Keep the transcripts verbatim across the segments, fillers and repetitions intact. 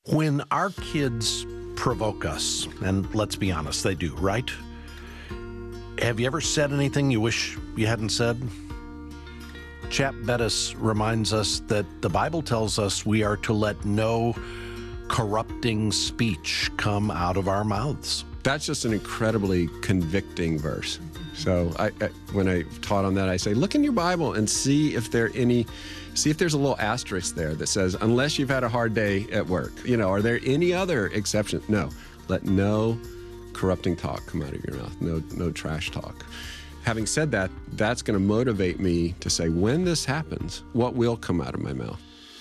When our kids provoke us, and let's be honest, they do, right? Have you ever said anything you wish you hadn't said? Chap Bettis reminds us that the Bible tells us we are to let no corrupting speech come out of our mouths. That's just an incredibly convicting verse. So I, I, when I taught on that, I say, look in your Bible and see if there any, see if there's a little asterisk there that says, unless you've had a hard day at work. You know, are there any other exceptions? No, let no corrupting talk come out of your mouth. No, no trash talk. Having said that, that's going to motivate me to say, when this happens, what will come out of my mouth?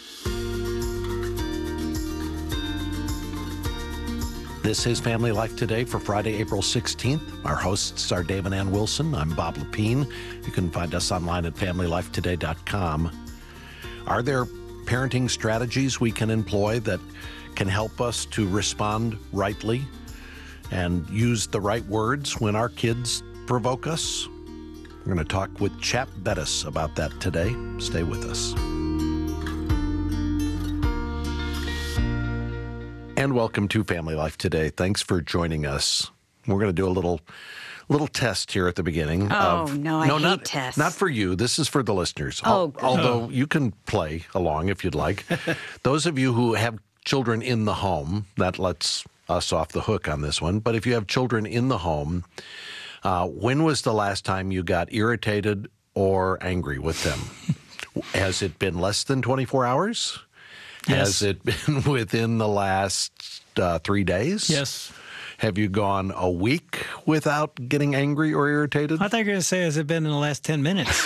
This is Family Life Today for Friday, April sixteenth. Our hosts are Dave and Ann Wilson. I'm Bob Lepine. You can find us online at family life today dot com. Are there parenting strategies we can employ that can help us to respond rightly and use the right words when our kids provoke us? We're going to talk with Chap Bettis about that today. Stay with us. And welcome to Family Life Today. Thanks for joining us. We're going to do a little little test here at the beginning. Oh, of, no, I no, hate not, tests. Not for you. This is for the listeners. Oh, Al- good. Although you can play along if you'd like. Those of you who have children in the home, that lets us off the hook on this one. But if you have children in the home, uh, when was the last time you got irritated or angry with them? Has it been less than twenty-four hours? Yes. Has it been within the last uh, three days? Yes. Have you gone a week without getting angry or irritated? I thought you were going to say, has it been in the last ten minutes?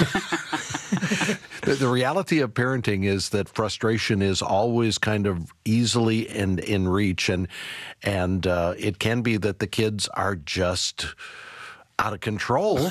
the, the reality of parenting is that frustration is always kind of easily and in reach. And, and uh, it can be that the kids are just out of control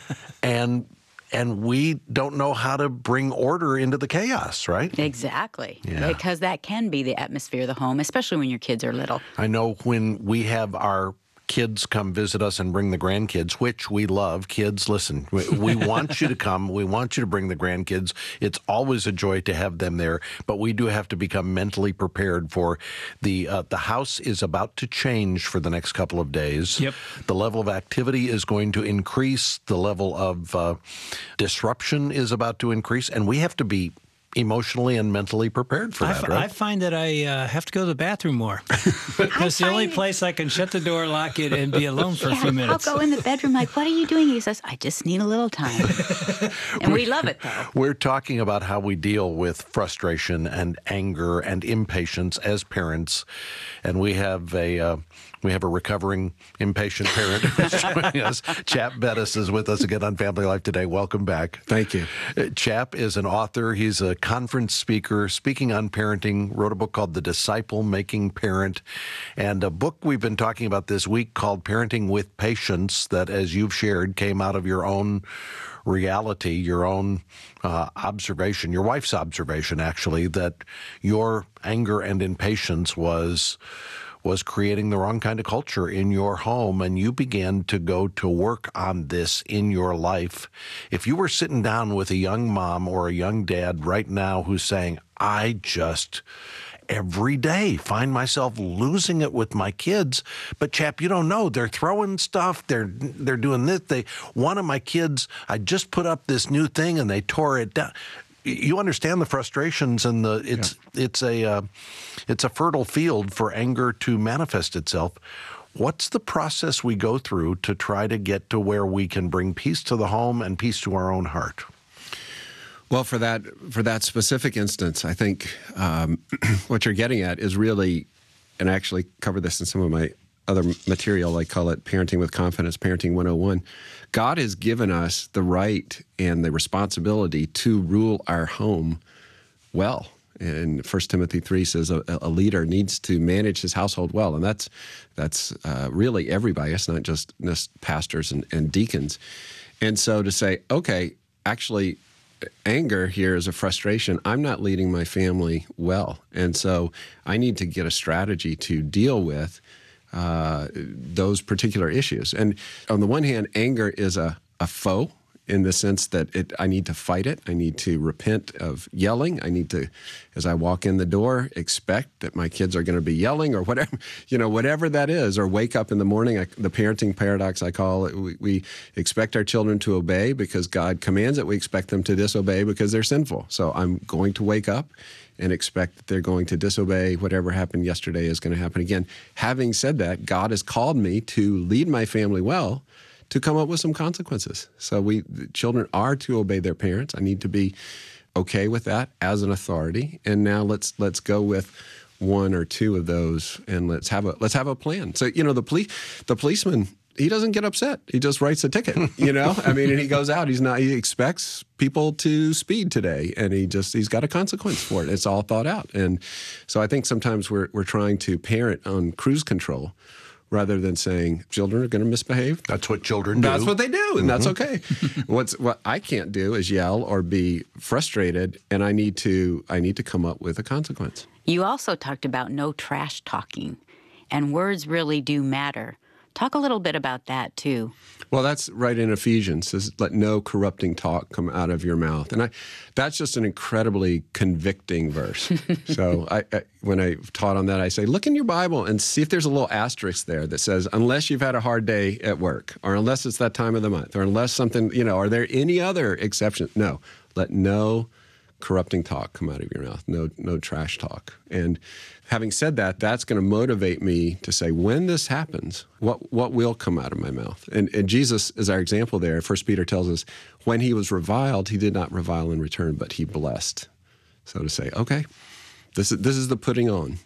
and And we don't know how to bring order into the chaos, right? Exactly. Yeah. Because that can be the atmosphere of the home, especially when your kids are little. I know when we have our kids come visit us and bring the grandkids, which we love. Kids, listen, we, we want you to come. We want you to bring the grandkids. It's always a joy to have them there, but we do have to become mentally prepared for the uh, the house is about to change for the next couple of days. Yep. The level of activity is going to increase. The level of uh, disruption is about to increase, and we have to be emotionally and mentally prepared for I, that, f- right? I find that I uh, have to go to the bathroom more. It's the only find- place I can shut the door, lock it, and be alone for Yeah, a few minutes. I'll go in the bedroom like, what are you doing? He says, I just need a little time. And we love it, though. We're talking about how we deal with frustration and anger and impatience as parents, and we have a uh, we have a recovering impatient parent who's joining us. Chap Bettis is with us again on Family Life Today. Welcome back. Thank you. Uh, Chap is an author. He's a conference speaker, speaking on parenting. Wrote a book called The Disciple Making Parent, and a book we've been talking about this week called Parenting with Patience. That, as you've shared, came out of your own reality, your own uh, observation, your wife's observation, actually, that your anger and impatience was was creating the wrong kind of culture in your home, and you began to go to work on this in your life. If you were sitting down with a young mom or a young dad right now who's saying, I just every day find myself losing it with my kids, but Chap, you don't know, they're throwing stuff, they're they're doing this, they one of my kids, I just put up this new thing and they tore it down. You understand the frustrations, and the it's yeah. it's a uh, it's a fertile field for anger to manifest itself. What's the process we go through to try to get to where we can bring peace to the home and peace to our own heart? Well, for that for that specific instance, I think um, what you're getting at is really, and I actually cover this in some of my other material. I call it Parenting with Confidence, Parenting one oh one. God has given us the right and the responsibility to rule our home well. And First Timothy three says a, a leader needs to manage his household well. And that's that's uh, really everybody. It's not just, just pastors and, and deacons. And so to say, okay, actually, anger here is a frustration. I'm not leading my family well. And so I need to get a strategy to deal with uh, those particular issues. And on the one hand, anger is a, a foe in the sense that it, I need to fight it. I need to repent of yelling. I need to, as I walk in the door, expect that my kids are going to be yelling or whatever, you know, whatever that is, or wake up in the morning. I, the parenting paradox, I call it, we, we expect our children to obey because God commands it. We expect them to disobey because they're sinful. So I'm going to wake up and expect that they're going to disobey. Whatever happened yesterday is going to happen again. Having said that, God has called me to lead my family well, to come up with some consequences. So we, the children are to obey their parents. I need to be okay with that as an authority. And now let's let's go with one or two of those, and let's have a let's have a plan. So you know, the police, the policeman, he doesn't get upset. He just writes a ticket. You know, I mean, and he goes out. He's not. He expects people to speed today, and he just he's got a consequence for it. It's all thought out. And so I think sometimes we're we're trying to parent on cruise control, rather than saying children are going to misbehave. That's what children do. That's what they do, and mm-hmm. that's okay. What's what I can't do is yell or be frustrated, and I need to I need to come up with a consequence. You also talked about no trash talking, and words really do matter. Talk a little bit about that too. Well, that's right in Ephesians. It says, let no corrupting talk come out of your mouth. And I, that's just an incredibly convicting verse. So I, I, when I taught on that, I say, look in your Bible and see if there's a little asterisk there that says, unless you've had a hard day at work, or unless it's that time of the month, or unless something, you know, are there any other exceptions? No, let no corrupting talk come out of your mouth, no no trash talk. And having said that, that's going to motivate me to say, when this happens, what what will come out of my mouth? And, and Jesus is our example there. First Peter tells us, when he was reviled, he did not revile in return, but he blessed. So to say, okay, this is this is the putting on.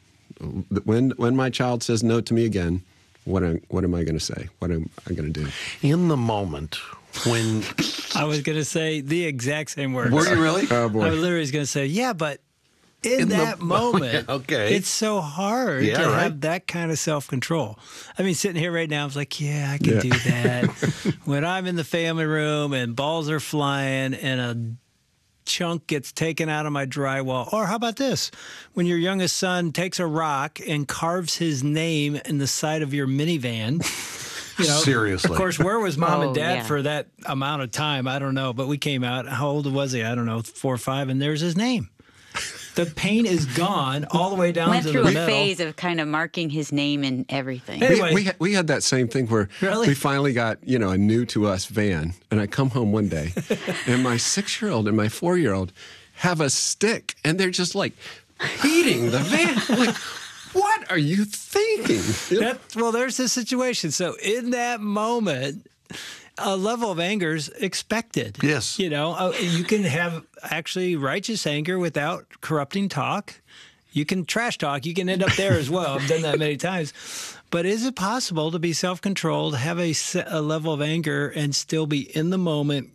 When when my child says no to me again, what am, what am I going to say? What am I going to do? In the moment when I was going to say the exact same words. Were you really? Oh boy! I literally was going to say, yeah, but in, In the- that moment, okay. it's so hard Yeah, to right. have that kind of self-control. I mean, sitting here right now, I was like, yeah, I can Yeah. do that. When I'm in the family room and balls are flying and a chunk gets taken out of my drywall. Or how about this? When your youngest son takes a rock and carves his name in the side of your minivan. You know, Seriously. Of course, where was mom Oh, and dad yeah. for that amount of time? I don't know. But we came out. How old was he? I don't know, four or five. And there's his name. The paint is gone all the way down Went to through the a middle. phase of kind of marking his name and everything. Hey. We, Anyway. we, had- we had that same thing where Really? we finally got, you know, a new to us van. And I come home one day and my six-year-old and my four-year-old have a stick and they're just like beating the van. I'm like, what are you thinking? You know? That, well, there's this situation. So in that moment, a level of anger is expected. Yes. You know, uh, you can have actually righteous anger without corrupting talk. You can trash talk. You can end up there as well. I've done that many times. But is it possible to be self-controlled, have a, se- a level of anger, and still be in the moment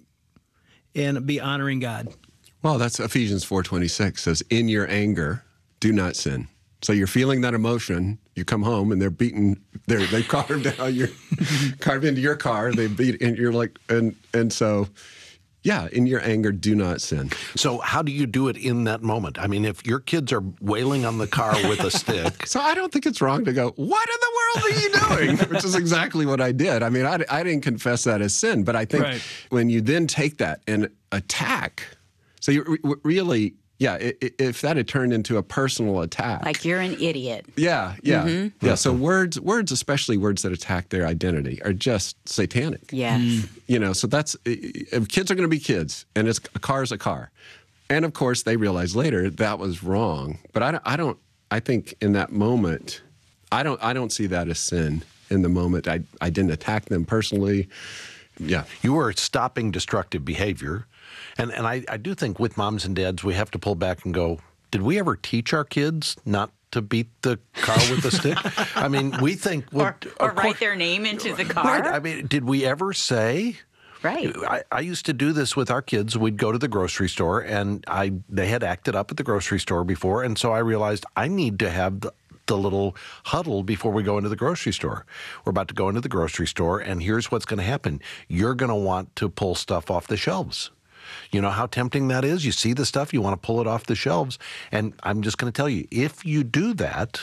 and be honoring God? Well, that's Ephesians four twenty-six says, in your anger, do not sin. So you're feeling that emotion. You come home and they're beating. They're they carved out your carved into your car. They beat, and you're like, and and so, yeah. In your anger, do not sin. So how do you do it in that moment? I mean, if your kids are wailing on the car with a stick, So I don't think it's wrong to go, what in the world are you doing? Which is exactly what I did. I mean, I, I didn't confess that as sin, but I think Right. when you then take that and attack, so you re- really, yeah. i- i- If that had turned into a personal attack, Like you're an idiot. Yeah, yeah, yeah. So words, words, especially words that attack their identity, are just satanic. Yes. You know, so that's if kids are going to be kids, and it's a car's a car, and of course they realize later that was wrong. But I don't, I don't, I think in that moment, I don't, I don't see that as sin. In the moment, I, I didn't attack them personally. Yeah. you were stopping destructive behavior. And and I, I do think with moms and dads, we have to pull back and go, did we ever teach our kids not to beat the car with a stick? I mean, we think... well, Or, or of write course- their name into the car. Right. I mean, did we ever say... Right. I, I used to do this with our kids. We'd go to the grocery store, and I they had acted up at the grocery store before, and so I realized I need to have the, the little huddle before we go into the grocery store. We're about to go into the grocery store, and here's what's going to happen. You're going to want to pull stuff off the shelves. You know how tempting that is? You see the stuff, you want to pull it off the shelves. And I'm just going to tell you, if you do that,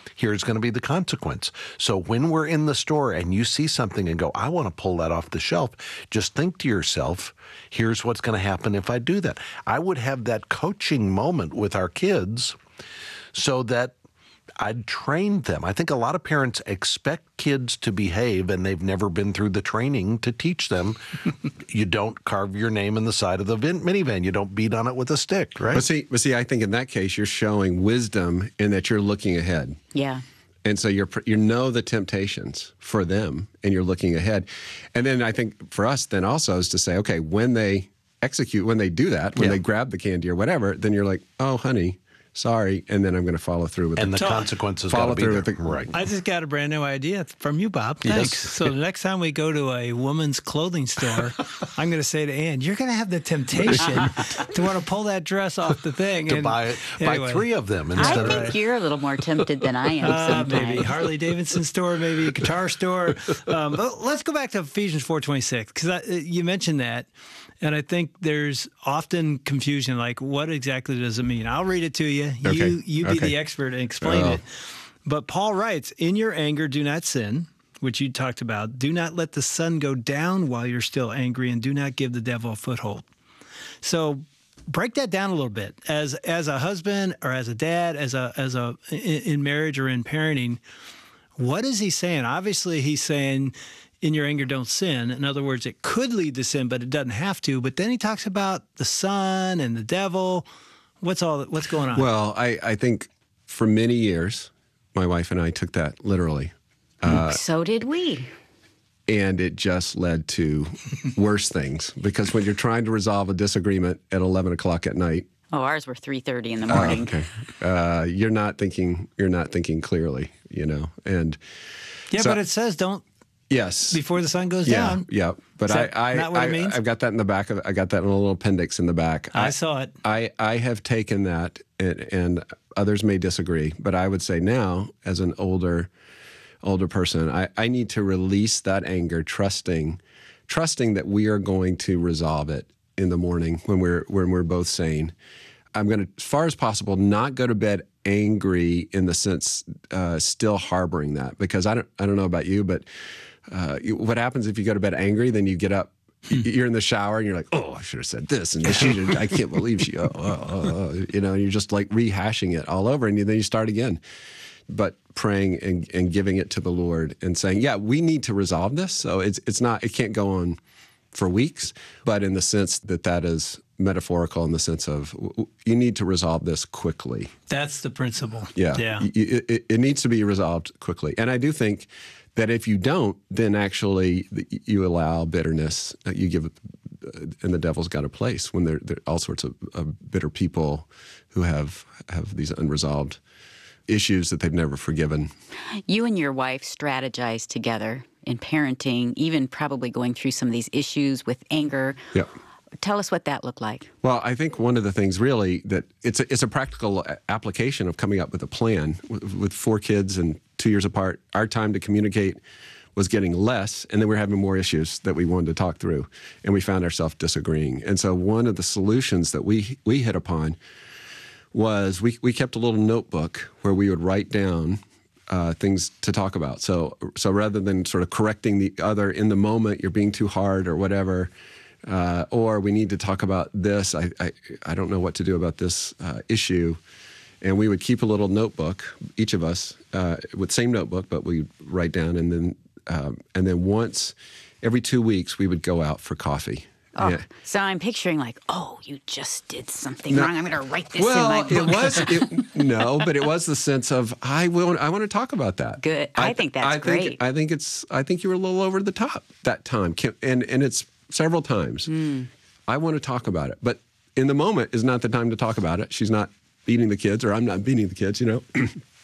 here's going to be the consequence. So when we're in the store and you see something and go, I want to pull that off the shelf, just think to yourself, here's what's going to happen if I do that. I would have that coaching moment with our kids so that I'd train them. I think a lot of parents expect kids to behave, and they've never been through the training to teach them. You don't carve your name in the side of the vin- minivan. You don't beat on it with a stick, right? But see, but see, I think in that case, you're showing wisdom in that you're looking ahead. Yeah. And so you're you know the temptations for them, and you're looking ahead. And then I think for us, then also is to say, okay, when they execute, when they do that, when Yeah. they grab the candy or whatever, then you're like, oh, honey, sorry, and then I'm going to follow through with And the the consequences follow got to be through there. with the Right. I just got a brand new idea from you, Bob. Yes. Thanks. So the next time we go to a woman's clothing store, I'm going to say to Ann, you're going to have the temptation to want to pull that dress off the thing. To and buy anyway. buy three of them I instead think of you're a little more tempted than I am Uh, sometimes. maybe Harley Davidson store, maybe a guitar store. Um, but let's go back to Ephesians four twenty-six because you mentioned that, and I think there's often confusion. Like, what exactly does it mean? I'll read it to you. Okay. You you be Okay. the expert and explain Oh. it. But Paul writes, "In your anger, do not sin." Which you talked about. Do not let the sun go down while you're still angry, and do not give the devil a foothold. So break that down a little bit. As as a husband or as a dad, as a as a in, in marriage or in parenting, what is he saying? Obviously, he's saying, "In your anger, don't sin." In other words, it could lead to sin, but it doesn't have to. But then he talks about the sun and the devil. What's all what's going on? Well, I, I think for many years, my wife and I took that literally. So did we. And it just led to worse things because when you're trying to resolve a disagreement at eleven o'clock at night, Oh, ours were three thirty in the morning. okay, uh, you're not thinking you're not thinking clearly, you know. And yeah, so- but it says don't yes, before the sun goes yeah, down. yeah. But Is I, that I, not what I, it means? I've got that in the back of. I got that in a little appendix in the back. I saw it. I, I have taken that, and, and others may disagree, but I would say now, as an older older person, I, I need to release that anger, trusting trusting that we are going to resolve it in the morning when we're when we're both sane. I'm going to, as far as possible, not go to bed angry in the sense uh, still harboring that, because I don't I don't know about you, but uh, you- what happens if you go to bed angry? Then you get up. You're in the shower and you're like, oh, I should have said this, and she did, I can't believe she, oh, oh, oh, oh," you know, and you're just like rehashing it all over, and then you start again. But praying and, and giving it to the Lord and saying, yeah, we need to resolve this. So it's it's not, it can't go on for weeks, but in the sense that that is metaphorical in the sense of w- w- you need to resolve this quickly. That's the principle. Yeah. Yeah. Y- y- It, it needs to be resolved quickly. And I do think that if you don't, then actually th- you allow bitterness, uh, you give, uh, and the devil's got a place when there there are all sorts of, of bitter people who have have these unresolved issues that they've never forgiven. You and your wife strategized together in parenting, even probably going through some of these issues with anger. Yeah. Tell us what that looked like. Well, I think one of the things really that it's a, it's a practical a- application of coming up with a plan. With, with four kids and two years apart, our time to communicate was getting less, and then we were having more issues that we wanted to talk through, and we found ourselves disagreeing. And so one of the solutions that we we hit upon was we, we kept a little notebook where we would write down uh, things to talk about. So so rather than sort of correcting the other in the moment, you're being too hard or whatever, uh, or we need to talk about this, I, I, I don't know what to do about this uh, issue. And we would keep a little notebook, each of us, uh, with same notebook, but we write down, and then um, and then once every two weeks we would go out for coffee. Oh, Yeah. so I'm picturing like, oh, you just did something No. wrong. I'm going to write this Well, in my book. it was it, no, but it was the sense of I will. I want to talk about that. Good. I think that's I great. Think, I think it's. I think you were a little over the top that time, Kim- and and it's several times. Hmm. I want to talk about it, but in the moment is not the time to talk about it. She's not beating the kids, or I'm not beating the kids. You know.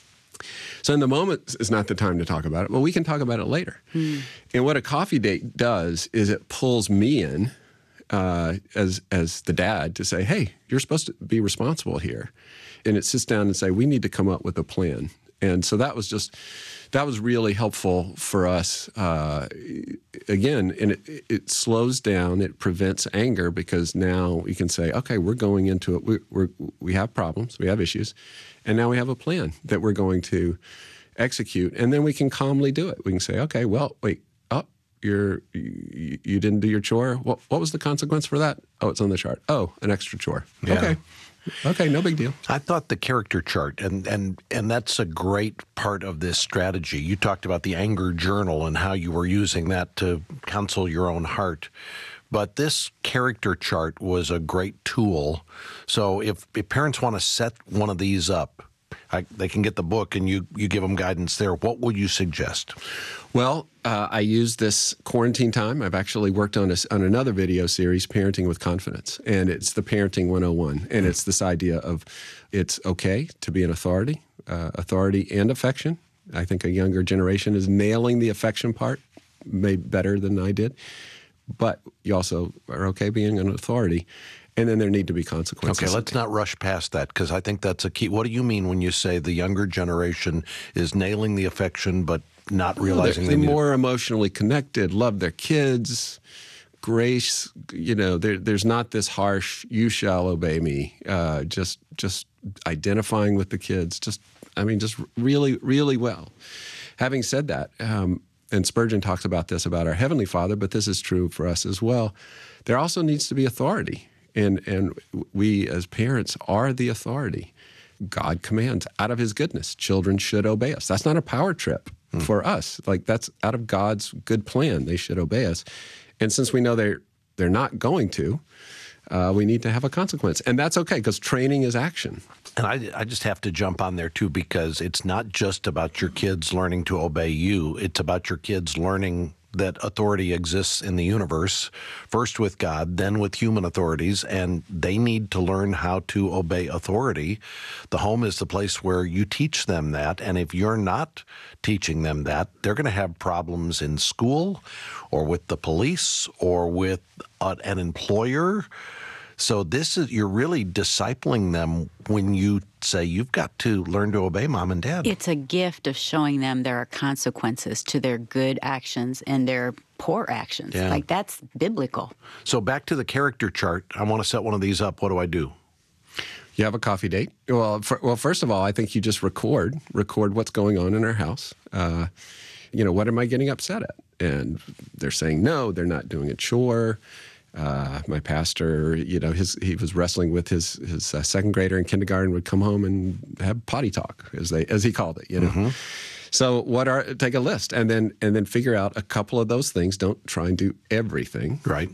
So in the moment is not the time to talk about it. Well, we can talk about it later. Hmm. And what a coffee date does is it pulls me in uh, as as the dad to say, hey, you're supposed to be responsible here. And it sits down and say, we need to come up with a plan. And so that was just, that was really helpful for us. Uh, again, and it, it slows down, it prevents anger, because now we can say, okay, we're going into it. We, we're, we have problems, we have issues, and now we have a plan that we're going to execute. And then we can calmly do it. We can say, okay, well, wait, oh, you're, you, you didn't do your chore. What, what was the consequence for that? Oh, it's on the chart. Oh, an extra chore. Yeah. Okay. Okay, no big deal. I thought the character chart, and, and, and that's a great part of this strategy. You talked about the anger journal and how you were using that to counsel your own heart. But this character chart was a great tool. So if, if parents want to set one of these up, I, they can get the book and you, you give them guidance there. What would you suggest? Well, uh, I use this quarantine time. I've actually worked on, a, on another video series, Parenting with Confidence, and it's the Parenting one oh one. And it's this idea of it's okay to be an authority, uh, authority and affection. I think a younger generation is nailing the affection part maybe better than I did. But you also are okay being an authority. And then there need to be consequences. Okay, let's not rush past that, because I think that's a key. What do you mean when you say the younger generation is nailing the affection but not realizing they're, they they're need more emotionally connected, love their kids, grace? You know, there, there's not this harsh "you shall obey me." Uh, just, just identifying with the kids. Just, I mean, just really, really well. Having said that, um, and Spurgeon talks about this about our Heavenly Father, but this is true for us as well. There also needs to be authority. And and we as parents are the authority. God commands out of his goodness. Children should obey us. That's not a power trip hmm. for us. Like, that's out of God's good plan. They should obey us. And since we know they're, they're not going to, uh, we need to have a consequence. And that's okay, because training is action. And I, I just have to jump on there, too, because it's not just about your kids learning to obey you. It's about your kids learning that authority exists in the universe, first with God, then with human authorities, and they need to learn how to obey authority. The home is the place where you teach them that, and if you're not teaching them that, they're going to have problems in school or with the police or with a, an employer. So this is, you're really discipling them when you say you've got to learn to obey mom and dad. It's a gift of showing them there are consequences to their good actions and their poor actions. Yeah. Like, that's biblical. So back to the character chart. I want to set one of these up. What do I do? You have a coffee date. Well, for, well, first of all, I think you just record, record what's going on in our house. Uh, you know, what am I getting upset at? And they're saying no, they're not doing a chore. Uh, my pastor, you know, his he was wrestling with his his uh, second grader in kindergarten, would come home and have potty talk, as they as he called it, you know. Mm-hmm. So what are take a list and then and then figure out a couple of those things. Don't try and do everything, right?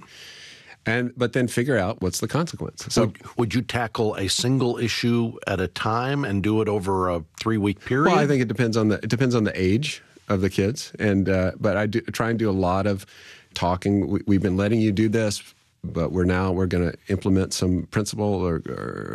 And but then figure out what's the consequence. So would, would you tackle a single issue at a time and do it over a three week period? Well, I think it depends on the it depends on the age of the kids, and uh, but I do try and do a lot of talking. We, we've been letting you do this, but we're now we're going to implement some principle or,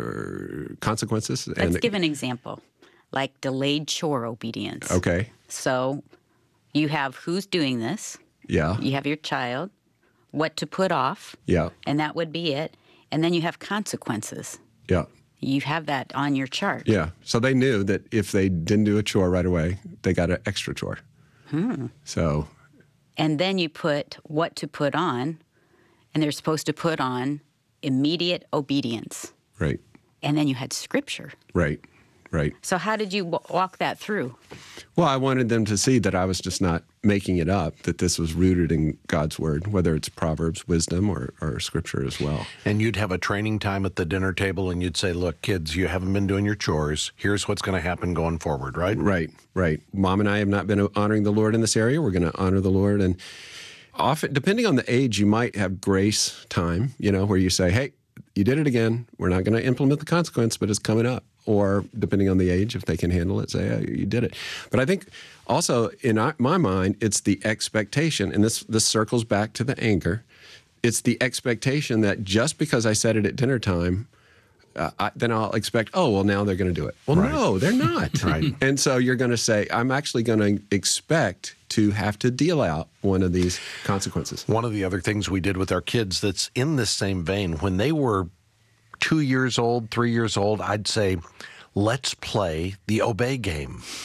or consequences. Let's and give an example, like delayed chore obedience. Okay. So you have who's doing this. Yeah. You have your child, what to put off. Yeah. And that would be it. And then you have consequences. Yeah. You have that on your chart. Yeah. So they knew that if they didn't do a chore right away, they got an extra chore. Hmm. So. And then you put what to put on, and they're supposed to put on immediate obedience. Right. And then you had scripture. Right. Right. So how did you w- walk that through? Well, I wanted them to see that I was just not making it up, that this was rooted in God's word, whether it's Proverbs, wisdom, or, or scripture as well. And you'd have a training time at the dinner table and you'd say, look, kids, you haven't been doing your chores. Here's what's going to happen going forward, right? Right, right. Mom and I have not been honoring the Lord in this area. We're going to honor the Lord. And often, depending on the age, you might have grace time, you know, where you say, hey, you did it again. We're not going to implement the consequence, but it's coming up. Or depending on the age, if they can handle it, say, oh, you did it. But I think also in my mind, it's the expectation, and this this circles back to the anger. It's the expectation that just because I said it at dinner time, uh, I, then I'll expect, oh, well, now they're going to do it. Well, right. No, they're not. Right. And so you're going to say, I'm actually going to expect to have to deal out one of these consequences. One of the other things we did with our kids that's in this same vein, when they were two years old, three years old, I'd say, let's play the obey game.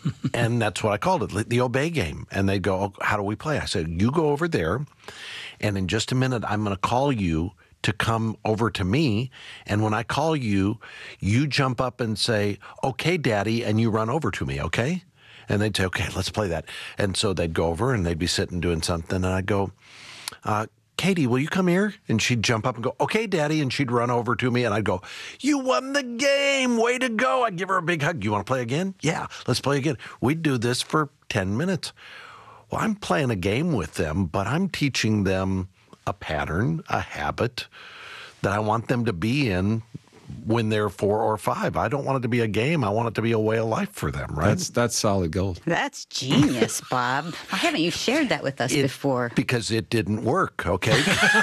And that's what I called it, the obey game. And they'd go, oh, how do we play? I said, you go over there, and in just a minute, I'm going to call you to come over to me. And when I call you, you jump up and say, okay, Daddy, and you run over to me, okay? And they'd say, okay, let's play that. And so they'd go over, and they'd be sitting doing something, and I'd go, uh, Katie, will you come here? And she'd jump up and go, okay, Daddy. And she'd run over to me, and I'd go, you won the game. Way to go. I'd give her a big hug. You want to play again? Yeah, let's play again. We'd do this for ten minutes. Well, I'm playing a game with them, but I'm teaching them a pattern, a habit that I want them to be in when they're four or five. I don't want it to be a game. I want it to be a way of life for them, right? That's that's solid gold. That's genius, Bob. Why haven't you shared that with us It- before? Because it didn't work, okay?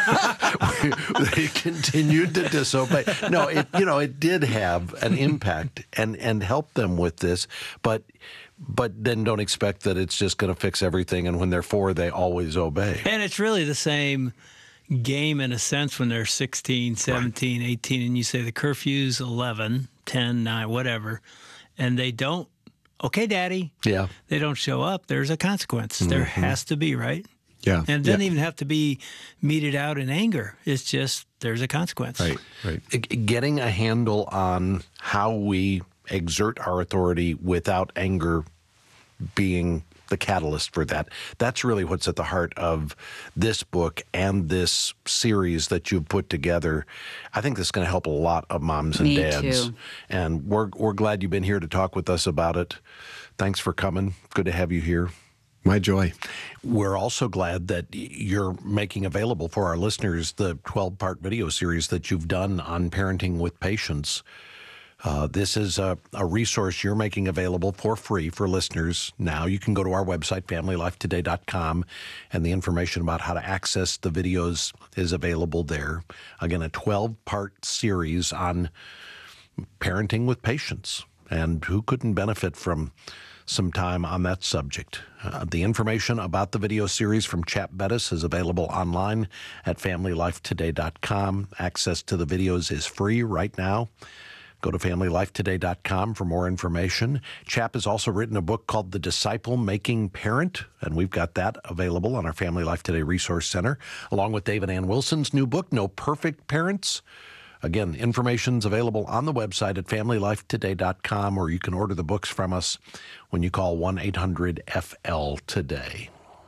They continued to disobey. No, it you know, it did have an impact and and help them with this, but but then don't expect that it's just going to fix everything, and when they're four, they always obey. And it's really the same game in a sense when they're sixteen, seventeen, eighteen, and you say the curfew's eleven, ten, nine, whatever, and they don't, okay, Daddy, Yeah. they don't show up, there's a consequence. There has to be, right? Yeah. And it doesn't yeah. even have to be meted out in anger. It's just there's a consequence. Right, right. G- Getting a handle on how we exert our authority without anger being the catalyst for that. That's really what's at the heart of this book and this series that you've put together. I think this is going to help a lot of moms and Me dads. too. And we're we're glad you've been here to talk with us about it. Thanks for coming. Good to have you here. My joy. We're also glad that you're making available for our listeners the twelve-part video series that you've done on parenting with patience. Uh, this is a, a resource you're making available for free for listeners now. You can go to our website, family life today dot com, and the information about how to access the videos is available there. Again, a twelve-part series on parenting with patience, and who couldn't benefit from some time on that subject. Uh, the information about the video series from Chap Bettis is available online at family life today dot com. Access to the videos is free right now. Go to family life today dot com for more information. Chap has also written a book called The Disciple Making Parent, and we've got that available on our Family Life Today Resource Center, along with David Ann Wilson's new book, No Perfect Parents. Again, information's available on the website at family life today dot com, or you can order the books from us when you call one eight hundred F L today.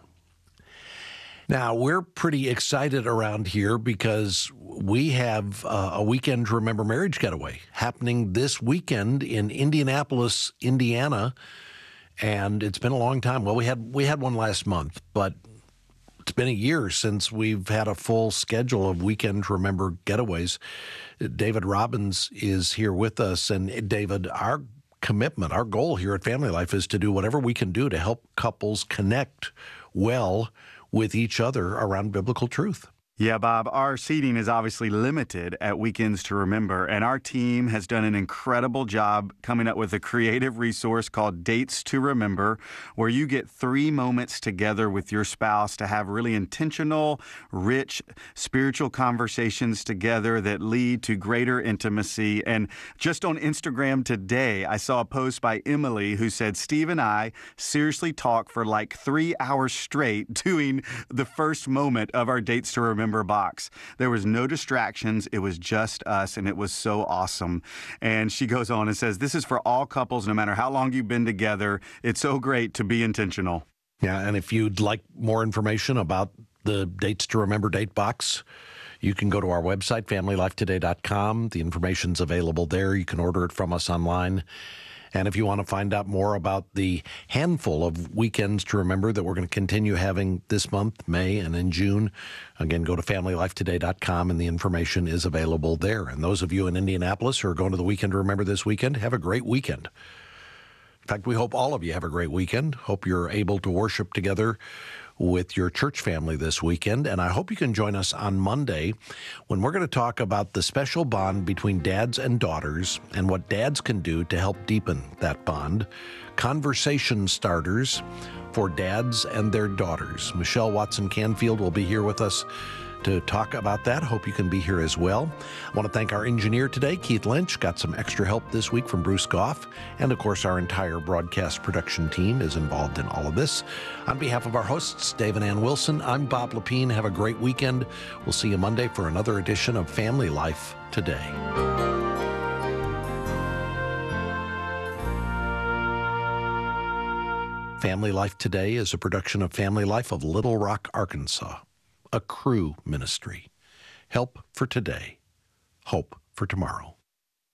Now, we're pretty excited around here because we have uh, a Weekend to Remember Marriage Getaway happening this weekend in Indianapolis, Indiana. And it's been a long time. Well, we had we had one last month, but it's been a year since we've had a full schedule of Weekend to Remember getaways. David Robbins is here with us. And David, our commitment, our goal here at Family Life is to do whatever we can do to help couples connect well with each other around biblical truth. Yeah, Bob, our seating is obviously limited at Weekends to Remember, and our team has done an incredible job coming up with a creative resource called Dates to Remember, where you get three moments together with your spouse to have really intentional, rich, spiritual conversations together that lead to greater intimacy. And just on Instagram today, I saw a post by Emily who said, Steve and I seriously talk for like three hours straight doing the first moment of our Dates to Remember box. There was no distractions. It was just us, and it was so awesome. And she goes on and says, this is for all couples, no matter how long you've been together. It's so great to be intentional. Yeah, and if you'd like more information about the Dates to Remember date box, you can go to our website, family life today dot com. The information's available there. You can order it from us online. And if you want to find out more about the handful of Weekends to Remember that we're going to continue having this month, May, and in June, again, go to family life today dot com, and the information is available there. And those of you in Indianapolis who are going to the Weekend to Remember this weekend, have a great weekend. In fact, we hope all of you have a great weekend. Hope you're able to worship together with your church family this weekend. And I hope you can join us on Monday when we're going to talk about the special bond between dads and daughters and what dads can do to help deepen that bond. Conversation starters for dads and their daughters. Michelle Watson Canfield will be here with us to talk about that. Hope you can be here as well. I want to thank our engineer today, Keith Lynch. Got some extra help this week from Bruce Goff. And of course, our entire broadcast production team is involved in all of this. On behalf of our hosts, Dave and Ann Wilson, I'm Bob Lepine. Have a great weekend. We'll see you Monday for another edition of Family Life Today. Family Life Today is a production of Family Life of Little Rock, Arkansas, a Cru ministry. Help for today, hope for tomorrow.